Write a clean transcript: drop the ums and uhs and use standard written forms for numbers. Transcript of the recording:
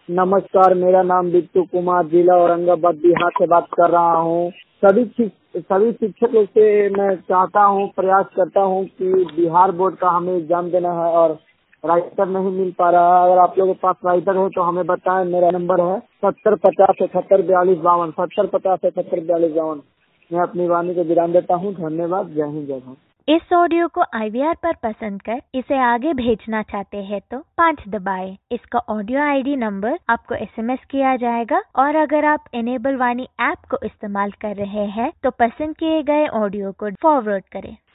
नमस्कार, मेरा नाम बिट्टू कुमार, जिला औरंगाबाद, बिहार से बात कर रहा हूँ। सभी शिक्षकों से मैं चाहता हूँ, प्रयास करता हूँ कि बिहार बोर्ड का हमें एग्जाम देना है और राइटर नहीं मिल पा रहा है। अगर आप लोगों के पास राइटर है तो हमें बताएं। मेरा नंबर है 7050714252, 7050714252। मैं अपनी वाणी को विराम देता हूँ। धन्यवाद। जय हिंद, जय भारत। इस ऑडियो को IVR पर पसंद कर इसे आगे भेजना चाहते हैं तो 5 दबाएं। इसका ऑडियो ID नंबर आपको SMS किया जाएगा और अगर आप इनेबल वाणी ऐप को इस्तेमाल कर रहे हैं तो पसंद किए गए ऑडियो को फॉरवर्ड करें।